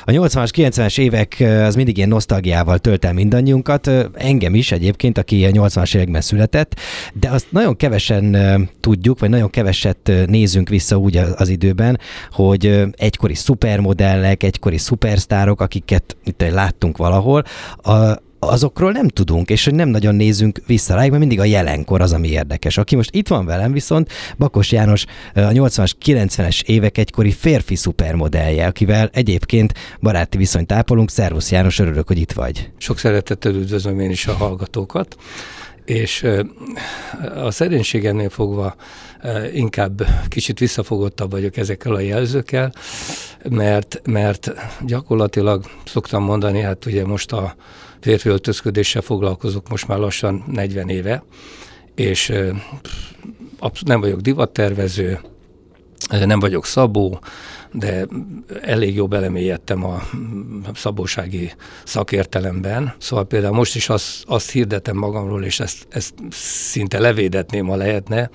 A 80-as, 90-es évek az mindig ilyen nosztalgiával tölt el mindannyiunkat, engem is egyébként, aki a 80-as években született, de azt nagyon kevesen tudjuk, vagy nagyon keveset nézünk vissza úgy az időben, hogy egykori szupermodellek, egykori szupersztárok, akiket itt láttunk valahol, azokról nem tudunk, és hogy nem nagyon nézünk vissza rájuk, mert mindig a jelenkor az, ami érdekes. Aki most itt van velem viszont, Bakos János, a 80-as, 90-es évek egykori férfi szupermodellje, akivel egyébként baráti viszonyt ápolunk. Szervusz János, örülök, hogy itt vagy. Sok szeretettel üdvözlöm én is a hallgatókat, és a szerénységemnél fogva inkább kicsit visszafogottabb vagyok ezekkel a jelzőkkel, mert gyakorlatilag szoktam mondani, hát ugye most a férfi öltözködéssel foglalkozok most már lassan 40 éve, és nem vagyok divattervező, nem vagyok szabó, de elég jó belemélyedtem a szabósági szakértelemben. Szóval például most is azt hirdetem magamról, és ezt szinte levédetném, ha lehetne,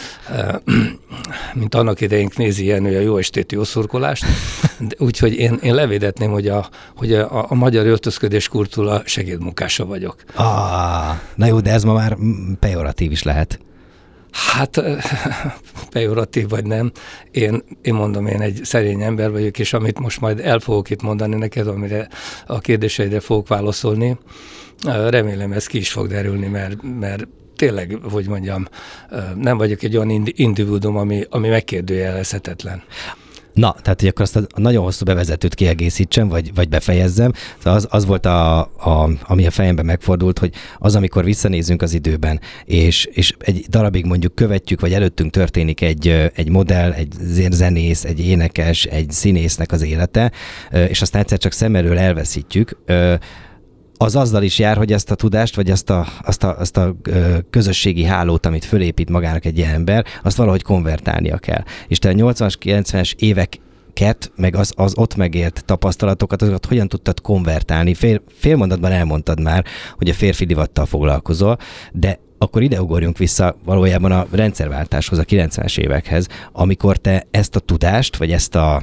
mint annak idején Knézi Jenő a Jó estét, jó szurkolást. Úgyhogy én levédetném, hogy a magyar öltözködés kultúra segédmunkása vagyok. Na jó, de ez ma már pejoratív is lehet. Hát pejoratív vagy nem. Én mondom, én egy szerény ember vagyok, és amit most majd el fogok itt mondani neked, amire a kérdéseidre fogok válaszolni, remélem ez ki is fog derülni, mert tényleg, hogy mondjam, nem vagyok egy olyan individuum, ami megkérdőjelezhetetlen. Na, tehát hogy akkor azt a nagyon hosszú bevezetőt kiegészítsem, vagy befejezzem. Szóval az volt, ami a fejemben megfordult, hogy az, amikor visszanézünk az időben, és egy darabig mondjuk követjük, vagy előttünk történik egy modell, egy zenész, egy énekes, egy színésznek az élete, és aztán egyszer csak szem elől elveszítjük, az azzal is jár, hogy ezt a tudást, vagy azt a közösségi hálót, amit fölépít magának egy ilyen ember, azt valahogy konvertálnia kell. És te a 80-as, 90-es éveket, meg az ott megélt tapasztalatokat, azokat hogyan tudtad konvertálni? Fél mondatban elmondtad már, hogy a férfi divattal foglalkozol, de akkor ide ugorjunk vissza valójában a rendszerváltáshoz, a 90-es évekhez, amikor te ezt a tudást, vagy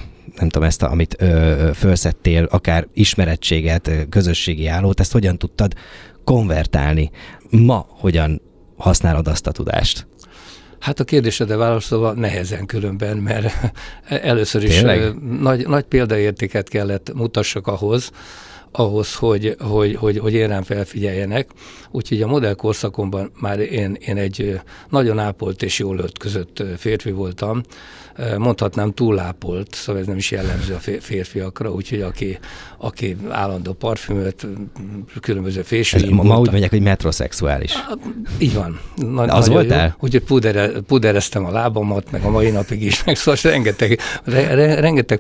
amit felszettél, akár ismerettséget, közösségi állót, ezt hogyan tudtad konvertálni? Ma hogyan használod azt a tudást? Hát a kérdésedre válaszolva nehezen különben, mert először is nagy példaértéket kellett mutassak ahhoz, hogy én rám felfigyeljenek. Úgyhogy a modellkorszakomban már én egy nagyon ápolt és jól öltközött férfi voltam. Mondhatnám túlápolt, szóval ez nem is jellemző a férfiakra, úgyhogy aki állandó parfümöt, különböző fésűim. Ma úgy mondják, hogy metroszexuális. Így van. Az voltál? Úgyhogy pudereztem a lábamat, meg a mai napig is, meg szóval rengeteg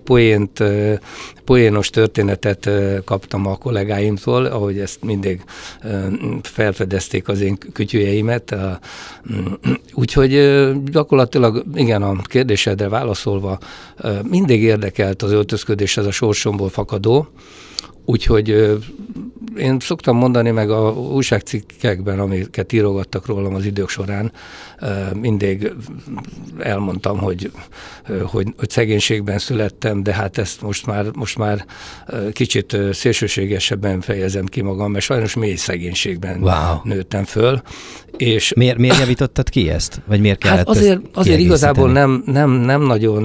poénos történetet kaptam a kollégáimtól, ahogy ezt mindig felfedezték az én kütyüjeimet. Úgyhogy gyakorlatilag igen, a kérdésedre válaszolva mindig érdekelt az öltözködés, ez a sorsomból fakadó, úgyhogy én szoktam mondani, meg a újságcikkekben, amiket írogattak rólam az idők során, mindig elmondtam, hogy szegénységben születtem, de hát ezt most már kicsit szélsőségesebben fejezem ki magam, mert sajnos mély szegénységben nőttem föl. És miért javítottad ki ezt? Vagy miért kellett azért igazából nem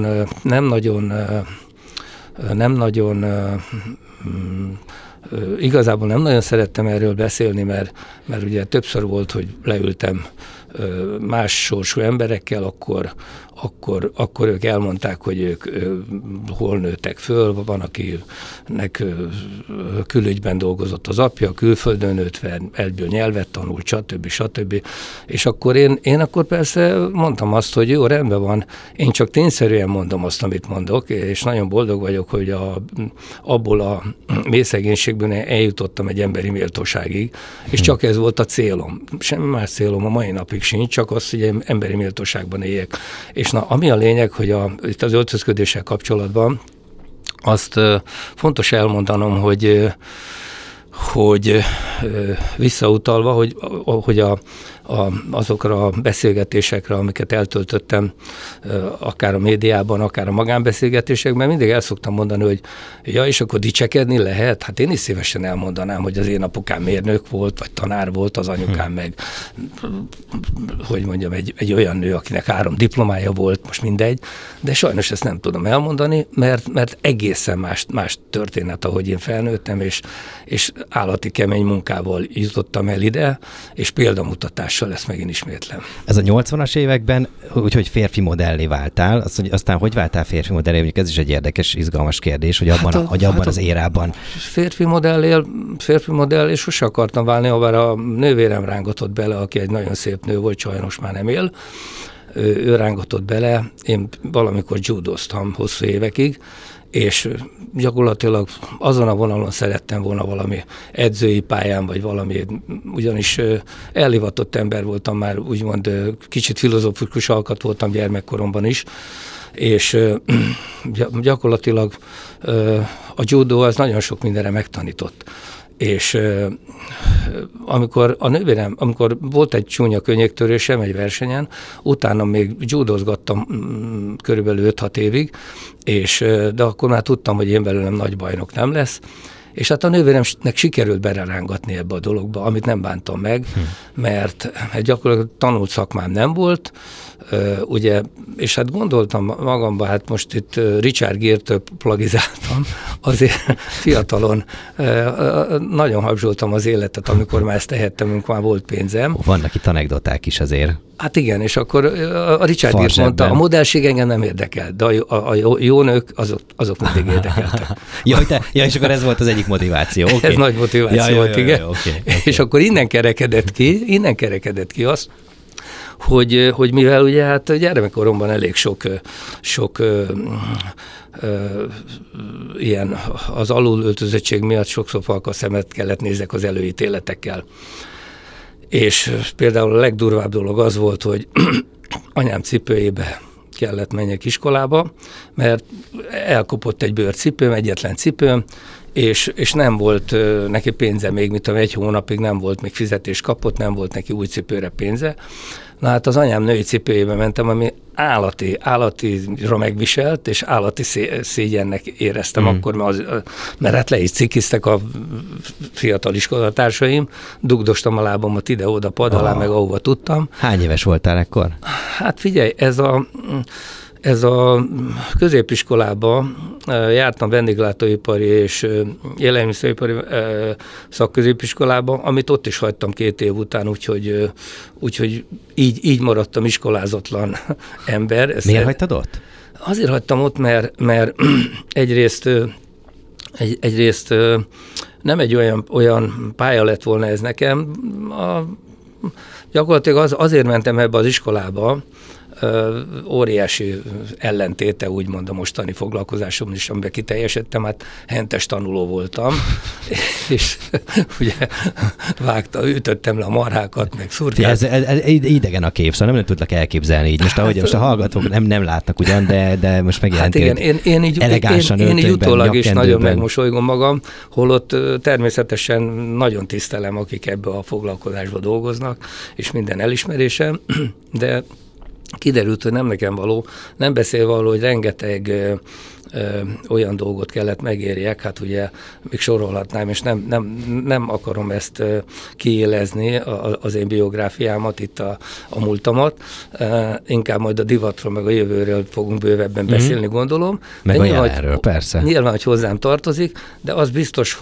nagyon szerettem erről beszélni, mert ugye többször volt, hogy leültem más sorsú emberekkel, akkor ők elmondták, hogy ők hol nőttek föl, van, akinek külügyben dolgozott az apja, külföldön nőtt fel, egyből nyelvet tanult, stb. És akkor én akkor persze mondtam azt, hogy jó, rendben van, én csak tényszerűen mondom azt, amit mondok, és nagyon boldog vagyok, hogy abból a mély szegénységből eljutottam egy emberi méltóságig, és csak ez volt a célom. Semmi más célom a mai napig sincs, csak az, hogy emberi méltóságban éljek. És ami a lényeg, hogy itt az öltözködéssel kapcsolatban azt fontos elmondanom, hogy visszautalva, hogy azokra a beszélgetésekre, amiket eltöltöttem, akár a médiában, akár a magánbeszélgetésekben, mindig el szoktam mondani, hogy ja, és akkor dicsekedni lehet? Hát én is szívesen elmondanám, hogy az én apukám mérnök volt, vagy tanár volt, az anyukám meg, hogy mondjam, egy olyan nő, akinek 3 diplomája volt, most mindegy, de sajnos ezt nem tudom elmondani, mert egészen más történet, ahogy én felnőttem, és állati kemény munkával jutottam el ide, és példamutatással ezt megint ismétlem. Ez a 80-as években, úgyhogy férfi modellé váltál, aztán hogy váltál férfi modellé? Mondjuk ez is egy érdekes, izgalmas kérdés, hogy abban az érában. Férfi modell, és sose akartam válni, habár a nővérem rángatott bele, aki egy nagyon szép nő volt, sajnos már nem él. Ő rángatott bele, én valamikor judoztam hosszú évekig, és gyakorlatilag azon a vonalon szerettem volna valami edzői pályán, vagy valami, ugyanis elhivatott ember voltam már, úgymond kicsit filozófikus alkat voltam gyermekkoromban is, és gyakorlatilag a judo az nagyon sok mindenre megtanított. És amikor volt egy csúnya könnyéktörésem egy versenyen, utána még judozgattam körülbelül 5-6 évig, de akkor már tudtam, hogy én belőlem nagy bajnok nem lesz, és hát a nővéremnek sikerült bererángatni ebbe a dologba, amit nem bántam meg, mert gyakorlatilag tanult szakmám nem volt, ugye, és hát gondoltam magamban, hát most itt Richard Gere-től plagizáltam, azért fiatalon nagyon habzsoltam az életet, amikor már ezt tehettem, amikor már volt pénzem. Vannak itt anekdoták is azért. Hát igen, és akkor a Richard Gere mondta, a modellség engem nem érdekel, de a jó nők, azok mindig érdekeltek. És akkor ez volt az egyik motiváció. Okay. Ez nagy motiváció volt, igen. Okay. És akkor innen kerekedett ki azt, hogy mivel ugye hát gyermekkoromban elég sok ilyen az alulöltözöttség miatt sokszor falka szemet kellett nézek az előítéletekkel. És például a legdurvább dolog az volt, hogy anyám cipőjébe kellett menjek iskolába, mert elkopott egy bőrcipőm, egyetlen cipőm, és nem volt neki pénze még, mint 1 hónapig nem volt, még fizetés kapott, nem volt neki új cipőre pénze. Na hát az anyám női cipőjébe mentem, ami állatira megviselt, és állati szégyennek éreztem akkor, mert hát le is cikiztek a fiatal iskolatársaim, dugdostam a lábamat ide-oda pad alá, meg ahova tudtam. Hány éves voltál ekkor? Hát figyelj, ez a középiskolába jártam vendéglátóipari és élelmiszeripari szakközépiskolába, amit ott is hagytam 2 év után, úgyhogy így maradtam iskolázatlan ember. Miért hagytad ott? Azért hagytam ott, mert egyrészt nem egy olyan pálya lett volna ez nekem. Gyakorlatilag azért mentem ebbe az iskolába, óriási ellentéte, úgymond a mostani foglalkozásom is, amiben kiteljesedtem, hát hentes tanuló voltam, és ugye ütöttem le a marhákat, meg szurkát. Ez idegen a kép, szóval nem tudlak elképzelni így. Most a hallgatók nem látnak ugyan, de most megjelentél. Hát igen, én így utólag is nagyon megmosolygom magam, holott természetesen nagyon tisztelem, akik ebbe a foglalkozásba dolgoznak, és minden elismerésem, de kiderült, hogy nem nekem való, nem beszélve arról, hogy rengeteg olyan dolgot kellett megérjek, hát ugye még sorolhatnám, és nem akarom ezt kiélezni, az én biográfiámat, itt a múltamat, inkább majd a divatról, meg a jövőről fogunk bővebben beszélni, gondolom. Meg a jelenről, persze. Nyilván, hogy hozzám tartozik, de az biztos,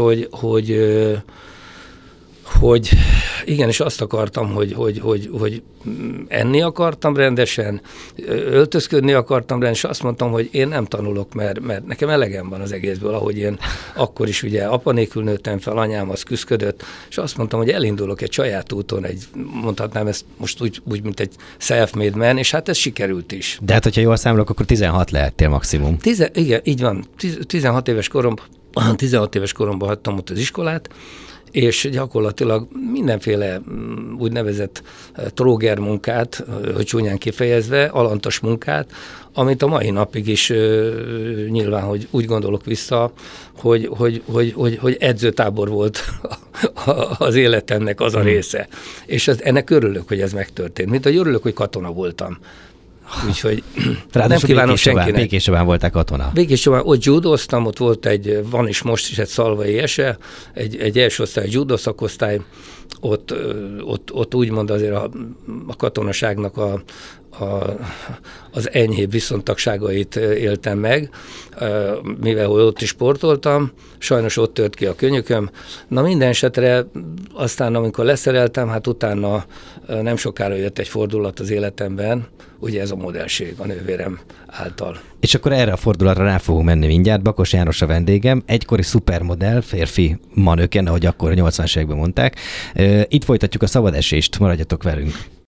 hogy igenis azt akartam, hogy enni akartam rendesen, öltözködni akartam rendesen, és azt mondtam, hogy én nem tanulok, mert nekem elegem van az egészből, ahogy én akkor is ugye apa nélkül nőttem fel, anyám az küszködött, és azt mondtam, hogy elindulok egy saját úton, mondhatnám ezt most úgy, mint egy self-made man, és hát ez sikerült is. De hát, hogyha jól számolok, akkor 16 lehettél maximum. Igen, így van. 16 éves koromban hagytam ott az iskolát, és gyakorlatilag mindenféle úgynevezett tróger munkát, hogy csúnyán kifejezve, alantas munkát, amit a mai napig is nyilván, hogy úgy gondolok vissza, hogy edzőtábor volt az életemnek az a része. És ennek örülök, hogy ez megtörtént. Mint hogy örülök, hogy katona voltam. Úgyhogy nem kívánom senkinek. Békéscsabán voltál katona. Békéscsabán, ott judóztam, ott volt van is most is egy szalvai ese, egy első osztály judó szakosztály, ott úgymond azért a katonaságnak az enyhébb viszontagságait éltem meg, mivel ott is sportoltam, sajnos ott tört ki a könyököm. Na minden esetre aztán, amikor leszereltem, hát utána nem sokára jött egy fordulat az életemben, ugye ez a modellség a nővérem által. És akkor erre a fordulatra rá fogunk menni mindjárt. Bakos János a vendégem, egykori szupermodell, férfi manöken, ahogy akkor a 80-as években mondták. Itt folytatjuk a szabadesést, maradjatok velünk.